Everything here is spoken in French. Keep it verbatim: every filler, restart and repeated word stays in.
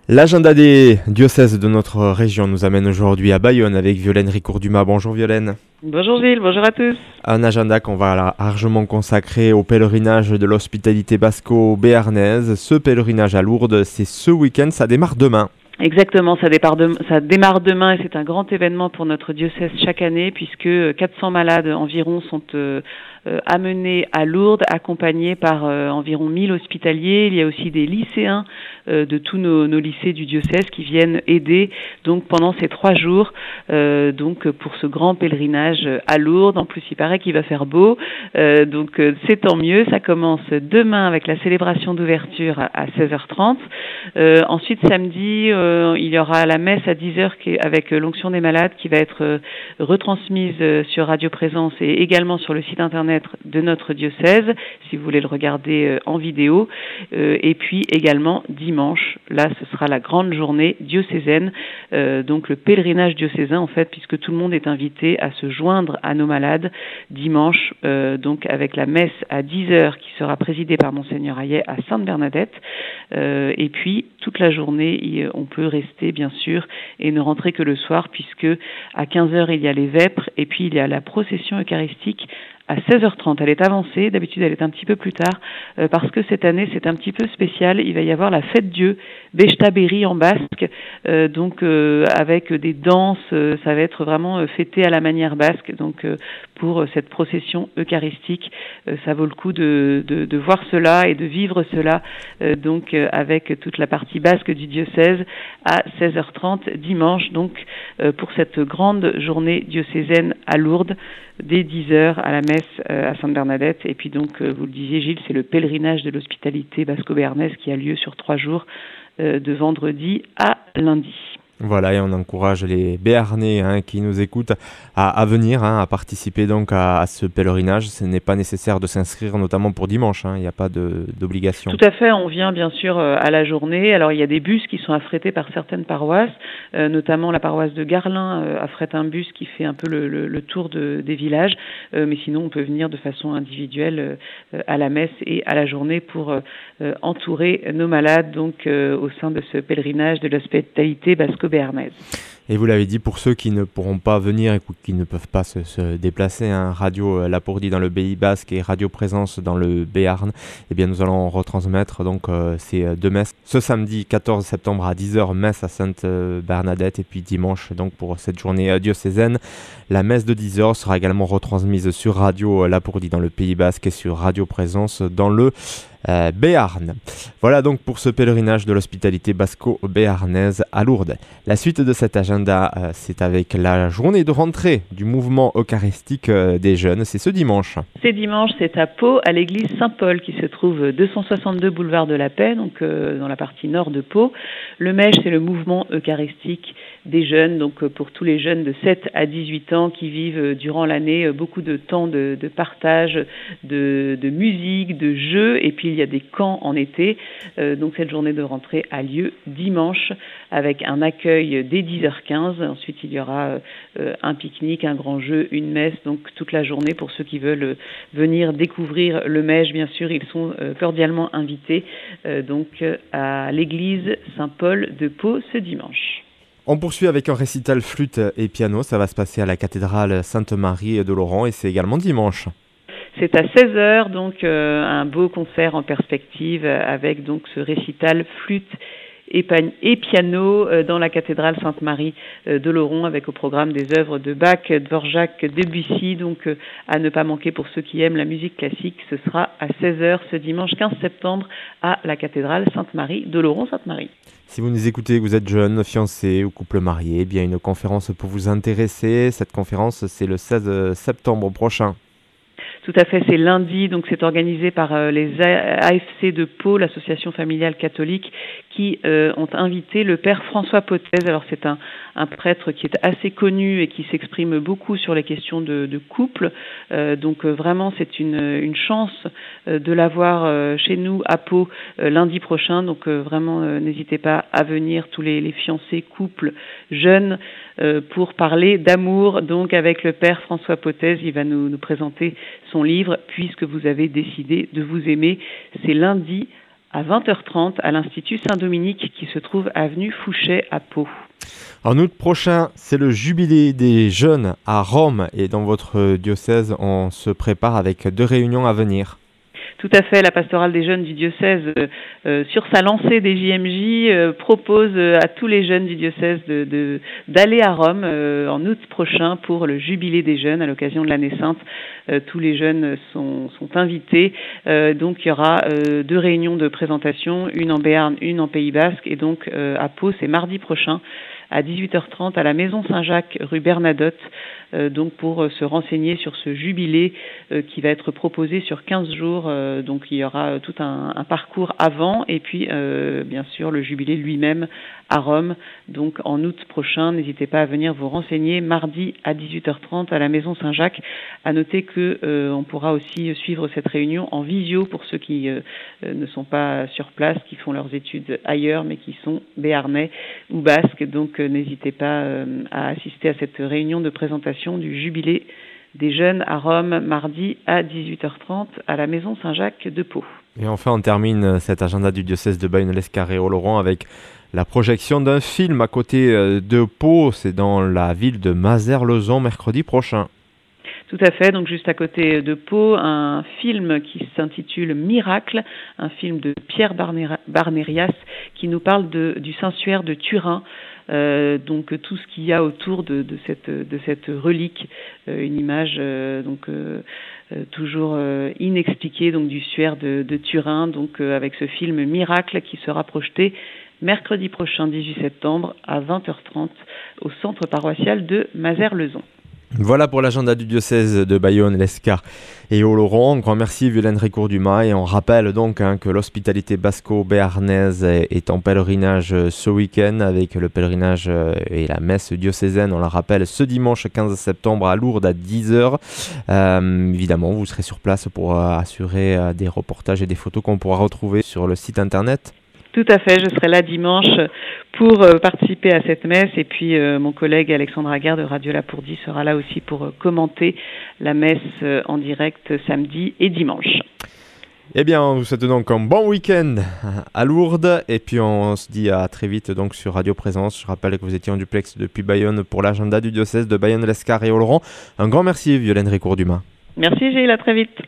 L'agenda des diocèses de notre région nous amène aujourd'hui à Bayonne avec Violaine Ricourt-Dumas. Bonjour Violaine. Bonjour Gilles, bonjour à tous. Un agenda qu'on va largement consacrer au pèlerinage de l'hospitalité basco-béarnaise. Ce pèlerinage à Lourdes, c'est ce week-end, ça démarre demain. Exactement, ça, de, ça démarre demain et c'est un grand événement pour notre diocèse chaque année puisque quatre cents malades environ sont euh, euh, amenés à Lourdes, accompagnés par euh, environ mille hospitaliers. Il y a aussi des lycéens euh, de tous nos, nos lycées du diocèse qui viennent aider donc pendant ces trois jours euh, donc pour ce grand pèlerinage à Lourdes. En plus, il paraît qu'il va faire beau, euh, donc euh, c'est tant mieux. Ça commence demain avec la célébration d'ouverture à, à seize heures trente. Euh, ensuite, samedi, euh, il y aura la messe à dix heures qui est avec l'onction des malades qui va être euh, retransmise euh, sur Radio Présence et également sur le site internet de notre diocèse, si vous voulez le regarder euh, en vidéo. Euh, et puis également dimanche, là ce sera la grande journée diocésaine, euh, donc le pèlerinage diocésain en fait, puisque tout le monde est invité à se joindre à nos malades dimanche, euh, donc avec la messe à dix heures qui sera présidée par Monseigneur Hayet à Sainte-Bernadette. Euh, et puis toute la journée, on peut rester bien sûr et ne rentrer que le soir puisque à quinze heures il y a les vêpres et puis il y a la procession eucharistique à seize heures trente. Elle est avancée, d'habitude elle est un petit peu plus tard euh, parce que cette année c'est un petit peu spécial. Il va y avoir la fête Dieu, Bechtaberi en basque, euh, donc euh, avec des danses, euh, ça va être vraiment euh, fêté à la manière basque. Donc euh, pour euh, cette procession eucharistique, euh, ça vaut le coup de, de, de voir cela et de vivre cela euh, donc euh, avec toute la partie basque du diocèse à seize heures trente dimanche, donc euh, pour cette grande journée diocésaine à Lourdes dès dix heures à la messe euh, à Sainte-Bernadette. Et puis donc, euh, vous le disiez Gilles, c'est le pèlerinage de l'hospitalité basco-béarnaise qui a lieu sur trois jours euh, de vendredi à lundi. Voilà, et on encourage les Béarnais hein, qui nous écoutent à, à venir, hein, à participer donc à, à ce pèlerinage. Ce n'est pas nécessaire de s'inscrire, notamment pour dimanche, hein, il n'y a pas de, d'obligation. Tout à fait, on vient bien sûr à la journée. Alors il y a des bus qui sont affrétés par certaines paroisses, euh, notamment la paroisse de Garlin euh, affrète un bus qui fait un peu le, le, le tour de, des villages, euh, mais sinon on peut venir de façon individuelle euh, à la messe et à la journée pour euh, entourer nos malades donc euh, au sein de ce pèlerinage de l'hospitalité basco-béarnaise. Et vous l'avez dit, pour ceux qui ne pourront pas venir et qui ne peuvent pas se, se déplacer, hein, Radio Lapourdie dans le Pays Basque et Radio Présence dans le Béarn, eh bien nous allons retransmettre donc euh, ces deux messes. Ce samedi quatorze septembre à dix heures, messe à Sainte-Bernadette, et puis dimanche donc pour cette journée diocésaine, la messe de dix heures sera également retransmise sur Radio Lapourdie dans le Pays Basque et sur Radio Présence dans le Euh, Béarn. Voilà donc pour ce pèlerinage de l'hospitalité basco-béarnaise à Lourdes. La suite de cet agenda, euh, c'est avec la journée de rentrée du mouvement eucharistique euh, des jeunes. C'est ce dimanche. C'est dimanche, c'est à Pau, à l'église Saint-Paul qui se trouve deux cent soixante-deux boulevard de la Paix, donc euh, dans la partie nord de Pau. Le M E J, c'est le mouvement eucharistique des jeunes, donc euh, pour tous les jeunes de sept à dix-huit ans qui vivent euh, durant l'année euh, beaucoup de temps de, de partage, de, de musique, de jeux, et puis il y a des camps en été. Euh, donc cette journée de rentrée a lieu dimanche avec un accueil dès dix heures quinze. Ensuite, il y aura euh, un pique-nique, un grand jeu, une messe, donc toute la journée pour ceux qui veulent euh, venir découvrir le M E J. Bien sûr, ils sont euh, cordialement invités euh, donc euh, à l'église Saint-Paul de Pau ce dimanche. On poursuit avec un récital flûte et piano. Ça va se passer à la cathédrale Sainte-Marie de Laurent et c'est également dimanche. C'est à seize heures, donc euh, un beau concert en perspective avec donc ce récital flûte et, pan- et piano euh, dans la cathédrale Sainte-Marie euh, de Laurent avec au programme des œuvres de Bach, Dvorak, Debussy. Donc euh, à ne pas manquer pour ceux qui aiment la musique classique, ce sera à seize heures ce dimanche quinze septembre à la cathédrale Sainte-Marie de Laurent Sainte-Marie. Si vous nous écoutez, que vous êtes jeune, fiancé ou couple marié, eh bien une conférence peut vous intéresser. Cette conférence, c'est le seize septembre prochain. Tout à fait, c'est lundi, donc c'est organisé par euh, les A F C de Pau, l'association familiale catholique, qui euh, ont invité le père François Potez. Alors c'est un, un prêtre qui est assez connu et qui s'exprime beaucoup sur les questions de, de couple. Euh, donc euh, vraiment c'est une, une chance euh, de l'avoir euh, chez nous à Pau euh, lundi prochain. Donc euh, vraiment euh, n'hésitez pas à venir tous les, les fiancés, couples, jeunes, euh, pour parler d'amour. Donc avec le père François Potez, il va nous, nous présenter son livre « Puisque vous avez décidé de vous aimer ». C'est lundi à vingt heures trente à l'Institut Saint-Dominique qui se trouve avenue Fouché à Pau. En août prochain, c'est le jubilé des jeunes à Rome et dans votre diocèse, on se prépare avec deux réunions à venir. Tout à fait, la pastorale des jeunes du diocèse, euh, sur sa lancée des J M J, euh, propose euh, à tous les jeunes du diocèse de, de, d'aller à Rome euh, en août prochain pour le jubilé des jeunes à l'occasion de l'année sainte. Euh, tous les jeunes sont, sont invités. Euh, donc il y aura euh, deux réunions de présentation, une en Béarn, une en Pays Basque. Et donc euh, à Pau, c'est mardi prochain à dix-huit heures trente à la Maison Saint-Jacques, rue Bernadotte, euh, donc pour euh, se renseigner sur ce jubilé euh, qui va être proposé sur quinze jours. Euh, donc il y aura euh, tout un, un parcours avant et puis euh, bien sûr le jubilé lui-même à Rome. Donc en août prochain, n'hésitez pas à venir vous renseigner mardi à dix-huit heures trente à la Maison Saint-Jacques. À noter que euh, on pourra aussi suivre cette réunion en visio pour ceux qui euh, ne sont pas sur place, qui font leurs études ailleurs mais qui sont béarnais ou basques. Donc Donc, n'hésitez pas euh, à assister à cette réunion de présentation du jubilé des jeunes à Rome, mardi à dix-huit heures trente à la Maison Saint-Jacques de Pau. Et enfin, on termine cet agenda du diocèse de Bayonne-l'Escar et Oloron avec la projection d'un film à côté de Pau. C'est dans la ville de Mazères-Lezon, mercredi prochain. Tout à fait, donc juste à côté de Pau, un film qui s'intitule Miracle, un film de Pierre Barnérias qui nous parle de, du Sanctuaire de Turin. Euh, donc tout ce qu'il y a autour de, de, cette, de cette relique, euh, une image euh, donc euh, euh, toujours euh, inexpliquée donc du suaire de, de Turin, donc euh, avec ce film Miracle qui sera projeté mercredi prochain dix-huit septembre à vingt heures trente au centre paroissial de Mazères-Lezon. Voilà pour l'agenda du diocèse de Bayonne-l'Escar et Oloron. Un grand merci Violaine Ricourt-Dumas et on rappelle donc hein, que l'hospitalité basco-béarnaise est en pèlerinage ce week-end avec le pèlerinage et la messe diocésaine, on la rappelle, ce dimanche quinze septembre à Lourdes à dix heures. Euh, évidemment, vous serez sur place pour euh, assurer euh, des reportages et des photos qu'on pourra retrouver sur le site internet. Tout à fait, je serai là dimanche pour euh, participer à cette messe et puis euh, mon collègue Alexandre Aguerre de Radio Lapourdie sera là aussi pour euh, commenter la messe euh, en direct samedi et dimanche. Eh bien, on vous souhaite donc un bon week-end à Lourdes et puis on se dit à très vite donc sur Radio Présence. Je rappelle que vous étiez en duplex depuis Bayonne pour l'agenda du diocèse de Bayonne-l'Escar et Oloron. Un grand merci Violaine Ricourt-Dumas. Merci Gilles, à très vite.